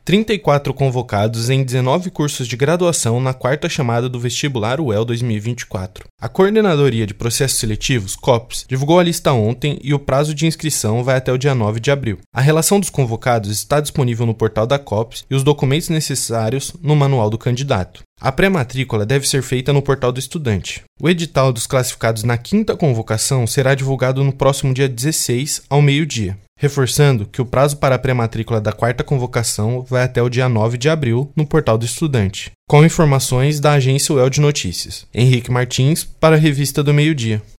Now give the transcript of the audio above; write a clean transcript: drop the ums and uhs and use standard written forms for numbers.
34 convocados em 19 cursos de graduação na quarta chamada do vestibular UEL 2024. A Coordenadoria de Processos Seletivos, COPS, divulgou a lista ontem e o prazo de inscrição vai até o dia 9 de abril. A relação dos convocados está disponível no portal da COPS e os documentos necessários no manual do candidato. A pré-matrícula deve ser feita no portal do estudante. O edital dos classificados na quinta convocação será divulgado no próximo dia 16, ao meio-dia. Reforçando que o prazo para a pré-matrícula da quarta convocação vai até o dia 9 de abril no portal do estudante. Com informações da agência UEL de Notícias. Henrique Martins para a Revista do Meio-Dia.